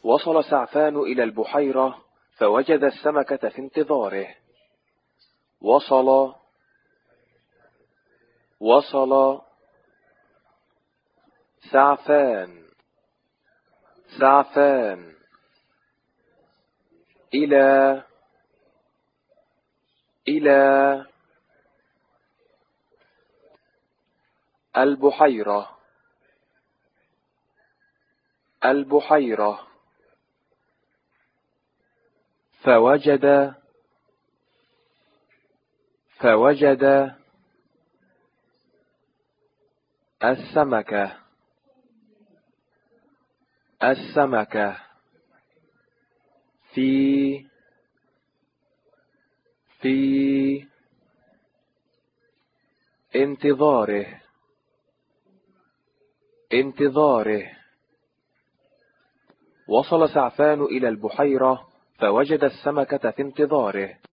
وصل سعفان إلى البحيرة فوجد السمكة في انتظاره. وصل سعفان إلى البحيرة فوجد السمكة في انتظاره. وصل سعفان إلى البحيرة فوجد السمكة في انتظاره.